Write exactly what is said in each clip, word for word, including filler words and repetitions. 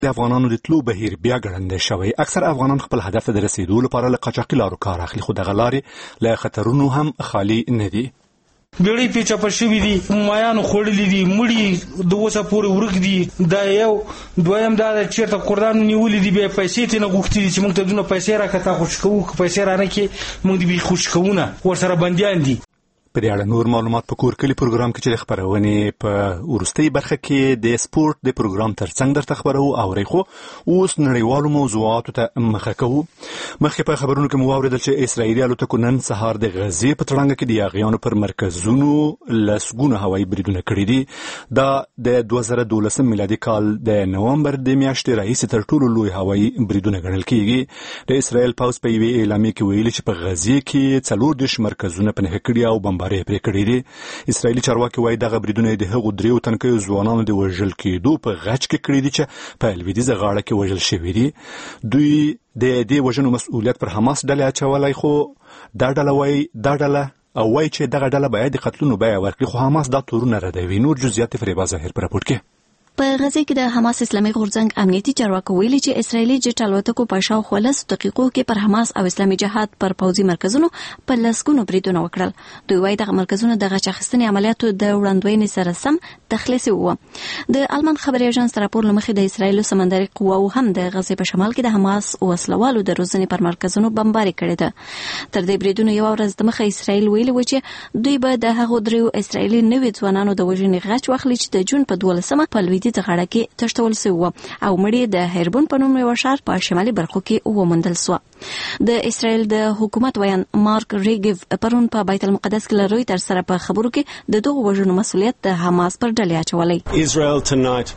د افغانانو د تلو بهیر بیا ګړندی شوی. اکثر افغانان خپل هدف ته د رسیدو لپاره له قاچاقي لارو کار اخلي، خو دغه لارې له خطرونو هم خالي نه دي. بیړۍ پیچه په شوي دي، مایانو خوړلي دي، مړي د اوسه پورې ورک دي. دا یو دویم دا ده چېرته کردانو نیولي دي، بیا پیسې ترېنه غوښتي دي چې موږ ته دونه پیسې راکړه تا خوشي کوو، که پیسې رانه کړې موږ د بې خوشي کوونه ورسره بندیان دي. په دې اړه نور معلومات په کور کلي پروګرام کې چې د خپرونې په وروستۍ برخه کې د سپورت د پروګرام ترڅنګ درته خبرو اورئ. خو اوس نړیوالو موضوعاتو ته مخه کوو. مخکې په خبرونو کې مو واورېدل چې اسرائیلي الوتکو نن سهار د غزې په تړانګه کې د یاغیانو پر مرکزونو لسګونه هوایي بریدونه کړي دي. دا د دوه زره دولسم میلادي کال د نومبر د میاشتې راهیسې تر ټولو لوی هوایي بریدونه ګڼل کېږي. د اسرائیل پوځ په یوې اعلامیه کې ویلي چې په غزې کې څلور دېرش مرکزونه په نښه کړي او بمبارۍ پرې کړي دي. اسرائیلي چارواکي وایي دغه بریدونه د هغو دریو تنکیو ځوانانو د وژل کېدو په غچ کې کړي دي چې په لویدیځه غاړه کې وژل شوي دي. دوی د دې وژنو مسؤلیت پر حماس ډلې اچولی، خو دا ډله وایي دا ډله او وایي چې دغه ډله باید د قتلونو بیه ورکړي، خو حماس دا تورونه ردوي. نور جزئیات فریبا ظاهر په راپور کې. په غزه کې د حماس اسلامي غورځنګ امنیتي چارواکو ویلي چې اسرائیلي جټ الوتکو په شاوخوا لسو دقیقو کې پر حماس او اسلامي جهاد پر پوځي مرکزونو په لسګونو بریدونه وکړل. دوی وایي دغه مرکزونه د غچ اخیستنې عملیاتو د وړاندوینې سره سم تخلیصي وو. د آلمان خبري اژانس راپور لمخې د اسرائیلو سمندري قواو هم د غزې په شمال کې د حماس وسلوالو د روزنې پر مرکزونو بمباري کړې ده. تر دې بریدونو یو ورځ دمخه اسرائیل ویلي و چې دوی به د هغو دریو اسرائیلي نوي ځوانانو د وژنې غچ واخلي چې د جون په دولسمه په لویدیځه غاړه کې تشتول سو او مړی د هربون په نوم یو شهر په شمالي برخو کې وموندل سو. د اسرائیل د حکومت ویان مارک ریګیف پرون په بیت المقدس کې لروي تر سره په خبرو کې د دغه وژنو مسؤلیت د حماس پر ډلې اچولای. Israel tonight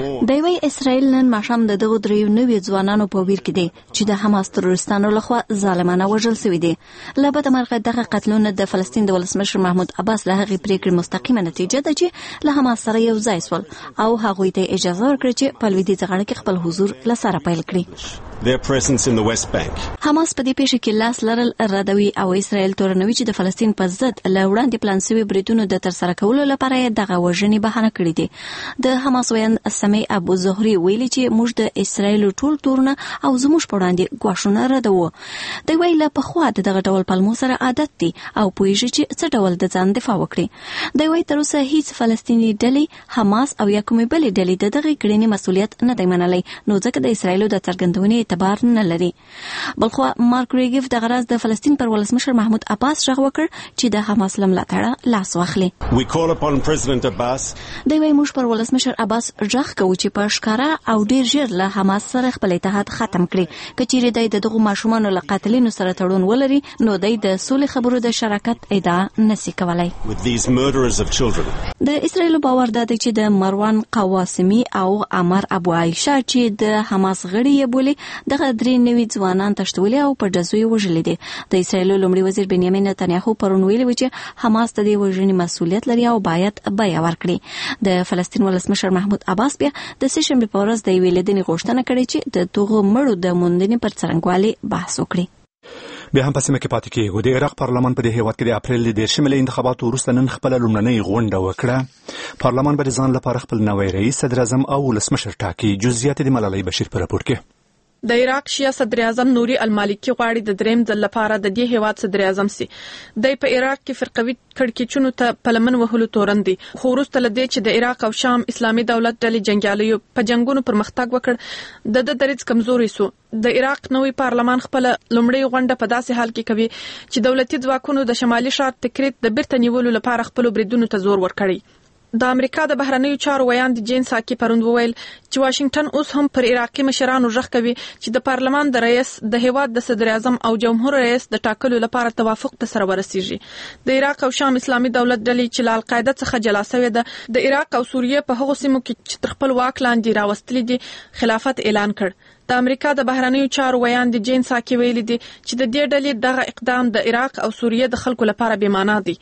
د وی اسرائیل نن ماښام د دغه دریو نوي ځوانانو په ویر کې دي چې د حماس تروریستانو لخوا ظالمانه وژل شوي دي. له بده مرغه دغه قتلونه د فلسطین د ولسمشر محمود عباس له هغې پریکړې مستقیمه نتیجه ده چې له حماس سره یو ځای سول او هغوی ته اجازه ورکړه چې په لویدیځه غاړه کې خپل حضور له سره پیل کړي. Their presence in the West Bank. حماس په دې پیښه کې لاس لرل ردوي او اسرائیل تورنوي چې د فلسطین په ضد له وړاندې پلان شوي بریدونو د ترسره کولو لپاره دغه وژنې بهانه کړې دي. د حماس ویان سمي ابو زهري ویلي چې موږ د اسرائیل ټول تورونه او زموږ په وړاندې ګواښونه ردوو. دوی وایي له پخوا د دغه ډول پلمو سره عادت دي او پوهیږي چې څه ډول د ځان دفاع وکړي. دوی وایي تر اوسه هیڅ فلسطیني ډلې حماس او یا کومې بلې ډلې د دغه کړنې مسؤلیت نه دی منلی، نو ځکه د اسرائیلو د څرګندونې اعتبار نه لري. بلخو مارک ریګیف د غرض د فلسطین پر ولسمشر محمود عباس غږ وکړ چې د حماس لملاتړه لاس واخلي. We call upon President Abbas. دوی وایي موږ پر ولسمشر عباس غږ کوو چې په ښکاره او ډیر ژر له حماس سره خپل اتحاد ختم کړي. که چیرې دوی د دغو ماشومانو له قاتلینو سره تړون ولري نو دوی د سولې خبرو د شراکت ادعا نشي کولای. With these murderers of children. د اسرائیل باور دا دی چې د مروان قواسمی او عمر ابو عایشه چې د حماس غړي یې بولي دغه درې نوي ځوانان تشتولي او په ډزو یې وژلي دي. د اسرائیل لومړي وزیر بنیامین نتنیاهو پرون ویلي و چې حماس د دې وژنې مسؤلیت لري او باید بیه ورکړي. د فلسطین ولسمشر محمود عباس بیا د سه شنبې په ورځ د یوې لیدنې غوښتنه کړې چې د دغو مړو د موندنې پر څرنګوالي بحث وکړي. بیا هم په سیمه کې پاتې کېږو. د عراق پارلمان په دې هیواد کې د اپریل د دېرشمې له انتخاباتو وروسته نن خپله لومړنۍ غونډه وکړه. پارلمان به د ځان لپاره خپل نوی رئیس صدر اعظم او ولسمشر ټاکي. جزئیات د ملالۍ بشیر په راپور کې. د عراق شیعه صدر اعظم نوري المالکی غواړي د دریم ځل لپاره د دې هیواد صدر اعظم سي. د په عراق کې فرقوي کړکېچونو ته پلمن وهلو تورن دي، خو وروسته له دې چې د عراق او شام اسلامي دولت ډلې جنګیالیو په جنگونو پرمختګ وکړ د د دریځ کمزوري سو. د عراق نوې پارلمان خپل لومړی غونډه په داسې حال کې کوي چې دولتي ځواکونو د شمالي ښار تکریت د بیرته نیولو لپاره خپل بریدونو ته زور ورکړی. د امریکا د بهرنیو چارو ویان د جین ساکي پروند وویل چې واشنگټن اوس هم پر عراقي مشرانو غږ کوي چې د پارلمان د رئیس د هیواد د صدر اعظم او جمهور رئیس د ټاکلو لپاره توافق ته سره ورسیږي. د عراق او شام اسلامي دولت ډلې چې له القاعده څخه جلا شوې ده د عراق او سوریه په هغو سیمو کې چې تر خپل واک لاندې راوستلي دي خلافت اعلان کړ. د امریکا د بهرنیو چارو ویان د جین ساکي ویلي دي چې د دې ډلې دغه اقدام د عراق او سوریه د خلکو لپاره بې معنا دی.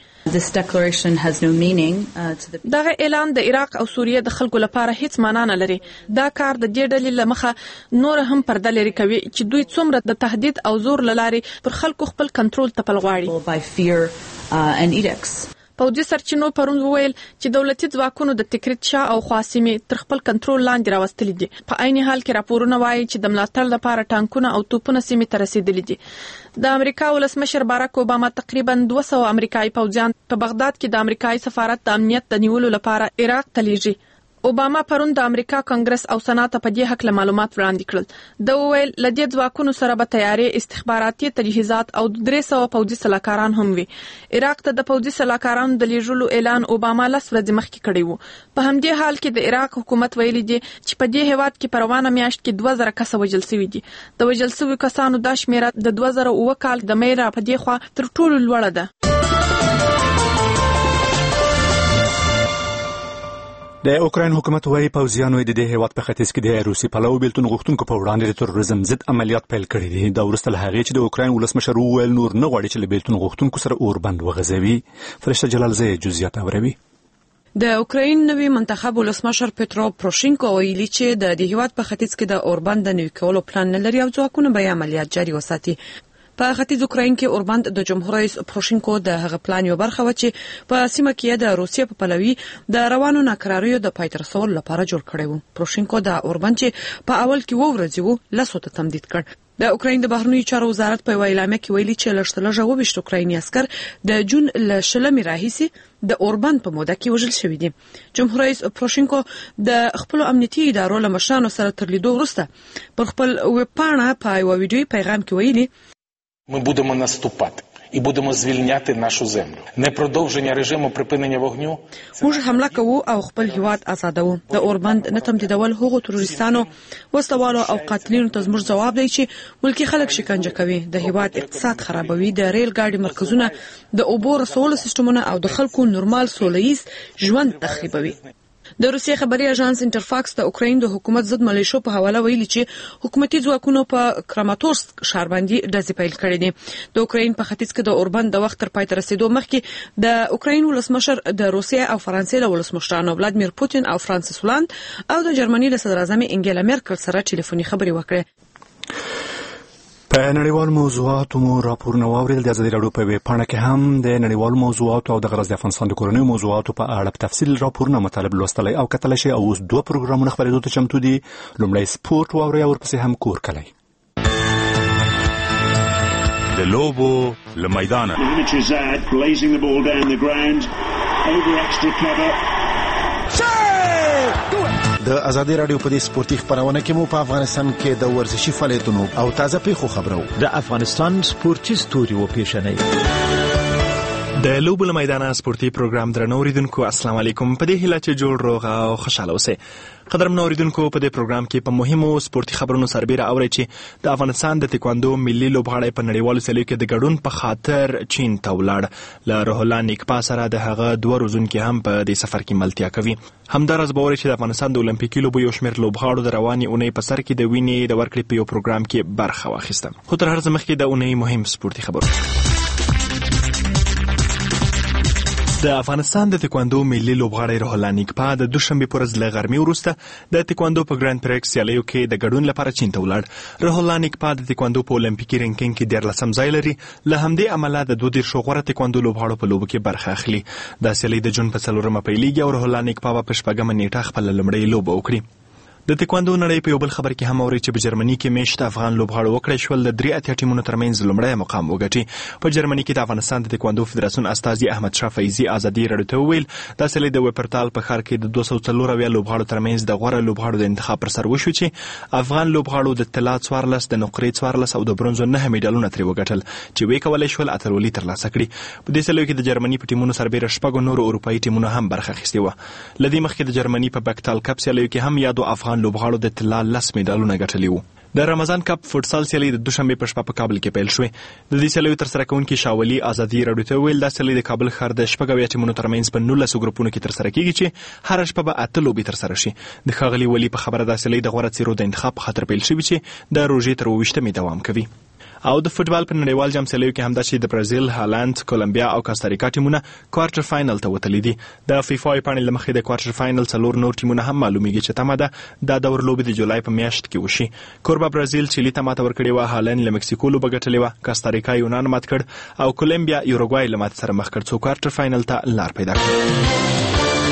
دغه اعلان د عراق او سوریه د خلکو لپاره هیڅ معنا نه لري. دا کار د دې ډلې له مخه نور هم پرده لري کوي چې دوی څومره د تهدید او زور له لارې پر خلکو خپل کنټرول تپل غواړي. پوځي سرچینو پرون وویل چې دولتي ځواکونو د تکریت شاه او خواسمې تر خپل کنټرول لاندې راوستلي دي. په عین حال کې راپورونه وایي چې د ملاتړ لپاره ټانکونه او توپونه سیمې ته رسیدلي دي. د امریکا ولسمشر باراک اوباما تقریبا دوه سوه امریکایي پوځیان په بغداد کې د امریکایي سفارت د امنیت د نیولو لپاره عراق ته لیږي. اوباما پرون د امریکا کانګرس او سنات په دې حق له معلومات وړاندې کړل. د وویل لدې ځواکونو سره به تیاری استخباراتي تجهیزات او درې سوه پوځي سلاکاران هم وي. عراق ته د پوځي سلاکارانو د لیږلو اعلان اوباما لس ورځې مخکې کړی و. په همدې حال کې د عراق حکومت ویلي دی چې په دې هیواد کې په روانه میاشت کې دوه زره کسه وژل شوي دي. د وژل شویو کسانو دا شمیره د دوه زره اووه کال د مې را په دې خوا تر ټولو لوړه ده. د اوکراین حکومت وايي پوځیانو د دې هیواد په ختیځ کې د روسي پلو بیلتون غوښتونکو په وړاندې د تروریزم ضد عملیات پیل کړي دي. دا وروسته له هغې چې د اوکراین ولسمشر وویل نور نه غواړي چې له بیلتون غوښتونکو سره اوربند وغځوي. فرشته جلالزی جزئیات اوروي. د اوکراین نوی منتخب ولسمشر پترو پروشینکو ویلي چې د دې هیواد په ختیځ کې د اوربند نوي کولو پلان نه لري او ځواکونه به عملیات جاري وساتي. په ختیځ اوکراین کې اوربند د جمهور رئیس پروشینکو د هغه پلان یو برخه و چې په سیمه کې د روسیې په پلوي د روانو ناکراریو د پای ته رسولو لپاره جوړ کړی و. پروشینکو د اوربند چې په اول کې و ورځې و لسو ته تمدید کړ. د اوکراین د بهرنیو چارو وزارت په اعلامیه کې ویلي چې لږترلږه اوه ویشت اوکرایني عسکر د جون له شلمې راهیسې د اوربند په موده کې وژل شوي دي. جمهور رئیس پروشینکو د خپل امنیتي ادارو له مشرانو سره تر لیدو وروسته پر خپل ویب پاڼه په یو ویډیویي پیغام کې ویلي Ми будемо наступати і будемо звільняти нашу землю. Непродовження режиму припинення вогню. موږ حمله کوو او خپل هیواد آزادوو. د اوربند نه تمدیدول هغو تروریستانو وسلوالو او قاتلینو ته زموږ ځواب دی چې ملکی خلک شکنجه کوي، د هیواد اقتصاد خرابوي، د ریل ګاډي مرکزونه، د اوبو رسولو سیستمونه او د خلکو نورمال سولهییز ژوند تخریبوي. د روسیې خبري اژانس انټرفاکس د اوکراین د حکومت ضد ملیشو په حواله ویلي چې حکومتي ځواکونو په کراماتورسک ښار باندې ډزې پیل کړې دي. د اوکراین په ختیځ کې د اوربند د وخت تر پای ته رسیدو مخکې د اوکراین ولسمشر د روسیې او فرانسې له ولسمشرانو ولادمیر پوتین او فرانسیس هولند او د جرمني له صدراعظم انګیلا مرکل سره ټلیفوني خبرې وکړې. په نړیوال موضوعاتو مو راپورونه واوریدل. د ازادي راډیو په ویب پاڼه کې هم د نړیوال موضوعاتو او د غرض د افغانستان د کورنیو موضوعاتو په اړه په تفصیل راپورونه مطالب لوستلی او کتلی شئ. او اوس دوه پروګرامونه خپرېدو ته چمتو دي. لومړی سپورټ واورئ او ورپسې هم کور کلی. د لوبو له میدانه د ازادي راډیو په دې سپورتي خبرونه کې مو په افغانستان کې د ورزشي فعالیتونو او تازه پیښو خبرو د افغانستان سپورتي ستوري و پیښنې د لوبو له میدانه سپورتي پروګرام درنو اوریدونکو السلام علیکم. په دې هیله چې جوړ روغ او خوشاله اوسئ. قدرمنو اوریدونکو په دې پروګرام کې په مهمو سپورتي خبرونو سربېره اورئ چې د افغانستان د تکواندو ملي لوبغاړی په نړیوالو سیالیو کې د ګډون په خاطر چین ته ولاړ. له روح الله نیکپا سره د هغه دوه روزونکي هم په دې سفر کې ملتیا کوي. همداراز به اورئ چې د افغانستان د اولمپیکي لوبو یو شمېر لوبغاړو د روانې اونۍ په سر کې د وینې د ورکړې په یو پروګرام کې برخه واخیسته. خو تر هر څه مخکې د اونۍ مهم سپورتي خبرونه. د افغانستان د تکواندو ملي لوبغاړی روح الله نیکپا د دوشنبې په ورځ له غرمې وروسته د تکواندو په ګرانډ پریکس سیالیو کې د ګډون لپاره چین ته ولاړ. روح الله نیکپا د تکواندو په اولمپیکي رینکینګ کې دیارلسم ځای لري. له همدې امله د دوه دېرشو غوره تکواندو لوبغاړو په لوبو کې برخه اخلي. دا سیالي د جون په څلورمه پیلېږي او روح الله نیکپا به په شپږمه نیټه خپله لومړۍ لوبه وکړي. د تکواندو نړۍ په یو بل خبر کې هم اوري چې په جرمني کې میشت افغان لوبغاړو وکړی شول د درې اتیا ټیمونو ترمنځ لومړی مقام وګټي. په جرمني کې د افغانستان د تکواندو فدراسیون استازي احمد شاه فیضي ازادي راډیو ته وویل دا سیالي د وپرتال په ښار کې د دوه سوه څلور اویا لوبغاړو ترمنځ د غوره لوبغاړو د انتخاب پر سر وشو چې افغان لوبغاړو د طلا څوارلس، د نقرې څوارلس او د برونزو نهه میډالونه ترې وګټل چې ویې کولی شول اتلولي ترلاسه کړي. په دې سیالیو کې د جرمني په ټیمونو سربېره شپږو نورو اروپایي ټیمونو هم برخه اخیستې وه. له دې مخکې د جرمني په بکتال کپ سیالیو کې هم یادو افغان لوبغاړو د طلا لس میډالونه ګټلي وو. د رمضان کپ فوټسال سیالي د دوشنبې په شپه په کابل کې پیل شوې. د دې سیالیو ترسره کوونکي شاولي ازادي راډیو ته وویل دا سیالي د کابل ښار د شپږ اویا ټیمونو ترمنځ په نولسو ګروپونو کې ترسره کیږي چې هره شپه به اته لوبې ترسره شي. د ښاغلي ولي په خبره دا سیالي د غوره څیرو د انتخاب په خاطر پیل شوې چې د روژې تر اووه ویشتمې دوام کوي. او د فوتبال په نړیوال جام سیالیو کې همدا چې د برازیل، هالند، کولمبیا او کاستاریکا ټیمونه کوارټر فائنل ته وتلي دي. د فیفا پاڼې لمخې د کوارټر فائنل څلور نور ټیمونه هم معلومیږي چې تمه ده د دور لوبې د جولای په میاشت کې وشي. کوربه برازیل چیلی ته ماته ورکړې و، هالند له مکسیکو لوبه ګټلې و، کاستاریکا یونان مات کړ او کولمبیا یوروګوای له ماتې سره مخ کړ څو کوارټر فائنل ته لار پیدا کړه.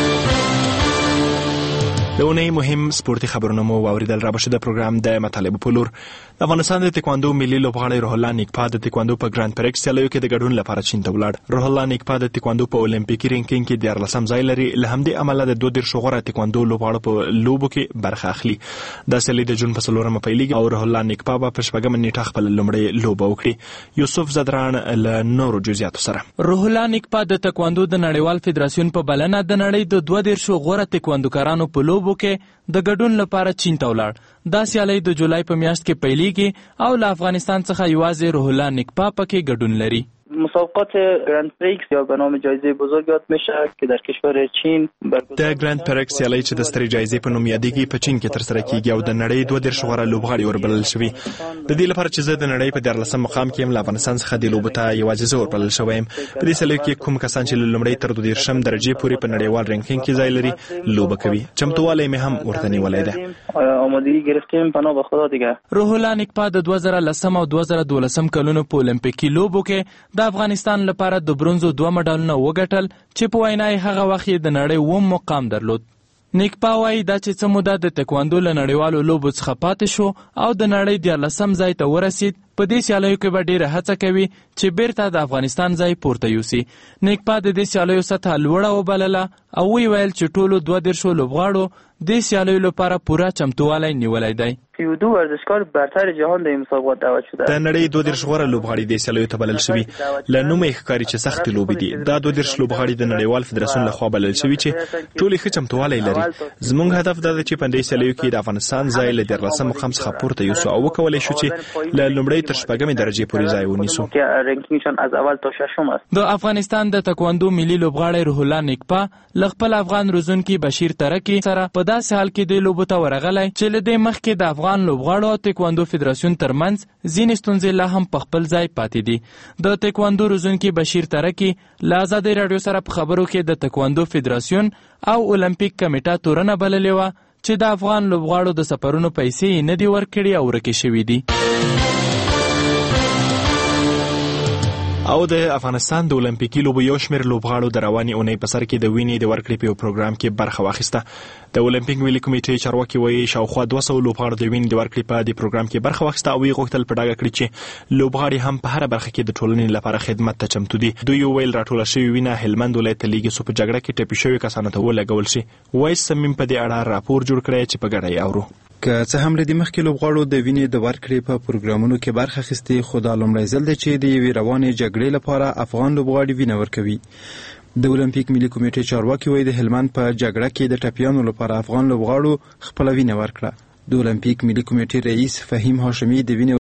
د اونۍ مهم سپورتي خبرونه مو واوریدل. را بشه د پروګرام د مطالبو په لور. د افغانستان د تکواندو ملي لوبغاړی روح الله نیکپا د تکواندو په ګراند پریکس سیالیو کې د ګډون لپاره چین ته ولاړ. روح الله نیکپا د تکواندو په اولمپیکي رینکینګ کې دیارلسم ځای لري. له همدې امله د دوه دېرش غوره تکواندو لوبغاړو په لوبو کې برخه اخلي. دا سیالي د جون په څلورمه پیلېږي او روح الله نیکپا به په شپږمه نیټه خپل لومړۍ لوبه وکړي. یوسف زدران له نورو جزئیاتو سره. روح الله نیکپا د تکواندو د نړیوال فدراسیون په بلنه د نړۍ د دوه دېرش غوره تکواندوکارانو په لوبو کې د ګډون لپاره چین ته ولاړ. دا سیالي د جولای په میاشت کې پیلېږي او له افغانستان څخه یوازې روح الله نیکپا پکې ګډون لري. مسابقات گراند پریکس یا به نام جایزه بزرگ یاد میشه که در کشور چین برگزار. د ګراند پریکس سیالي چې د سترې جایزې په نوم یادېږي په چین کې ترسره کیږي او د نړۍ دوه دېرش غوره لوبغاړي وربلل شوي. د دې لپاره چې زه د نړۍ په دیارلسم مقام کې یم، له افغانستان څخه د لوبو ته یوازې زه وربلل شوی یم. په دې سیالۍ کې کوم کسان چې له لومړۍ تر دوه دېرشم درجې پورې په نړیوال رینکینګ کې ځای لري لوبه کوي. چمتووالی مې هم ورته نیولی دی. آمادگی گرفتیم پناه به خدا دیگه. روح الله نیکپا د دوه زره لسم او دوه زره دولسم کلونو په اولمپیکي لوبو کې د افغانستان لپاره د برونزو دوه مډالونه وګټل چې په وینا یې هغه وخت د نړۍ اووم مقام درلود. نیکپا وایي دا چې څه موده د تکواندو له نړیوالو لوبو څخه پاتې شو او د نړۍ دیارلسم ځای ته ورسید. په دې سیالیو کې به ډېره هڅه کوي چې بیرته د افغانستان ځای پورته یوسي. نیکپا د دې سیالیو سطحه لوړه وبلله او وی ویل چې ټولو دوه دېرشو لوبغاړو دې سیالیو لپاره پوره چمتووالی نیولی دی. دو ورزشکار برتر جهان د مسابقات دعوت شده. د نړۍ دوه دېرش غوره لوبغاړي د سیالیو ته بلل شوي. له نومه یې ښکاري چې سختې لوبې دي. دا دوه دېرش لوبغاړي د نړیوال فدراسیون لخوا بلل شوي چې ټولې ښه چمتووالی لري. زموږ هدف دا دی چې په دې سیالیو کې د افغانستان ځای له دیارلسم مقام څخه پورته یوسو او وکولی شو چې له لومړۍ تر شپږمې درجې پورې ځای ونیسو. رینکینګشان از اول تا ششم است. د افغانستان د تکواندو ملي لوبغاړی روح الله نیکپا له خپل افغان روزونکي بشیر ترکی سره په داسې حال کې د لوبو ته ورغلی چې له دې مخکې د افغان لوبغاړو او تکواندو فدراسیون ترمنځ ځینې ستونزې لا هم په خپل ځای پاتې دي. د تکواندو روزونکي بشیر ترکی له ازادۍ راډیو سره په خبرو کې د تکواندو فدراسیون او اولمپیک کمیټه تورنه بللې وه چې د افغان لوبغاړو د سفرونو پیسې یې نه دي ورکړي او ورکې شوي دي. او د افغانستان د اولمپیکي لوبو یو شمېر لوبغاړو د روانې اونۍ په سر کې د وینې د ورکړې په یو پروګرام کې برخه واخیسته. د اولمپیک ملي کمیټې چارواکي وایي شاوخوا دوه سوه لوبغاړو د وینې د ورکړې په دې پروګرام کې برخه واخیسته او یې غوښتل په ډاګه کړي چې لوبغاړي هم په هره برخه کې د ټولنې لپاره خدمت ته چمتو دي. دوی ویل راټوله شوې وینه هلمند ولایت ته لیږي څو په جګړه کې ټپي شوي کسانو ته ولګول شي. وایس سمیم په دې اړه راپور جوړ کړی چې په ګډه یې اورو. که څه هم لدې مخکې لوبغاړو د وینې د ورکړې په پروګرامونو کې برخه اخیستې، خو دا لومړی ځل دی چې د یوې روانې جګړې لپاره افغان لوبغاړي وینه ورکوي. د اولمپیک ملي کمیټې چارواکي وایي د هلمند په جګړه کې د ټپیانو لپاره افغان لوبغاړو خپله وینه ورکړه. د اولمپیک ملي کمیټې رئیس فهیم هاشمي د وینې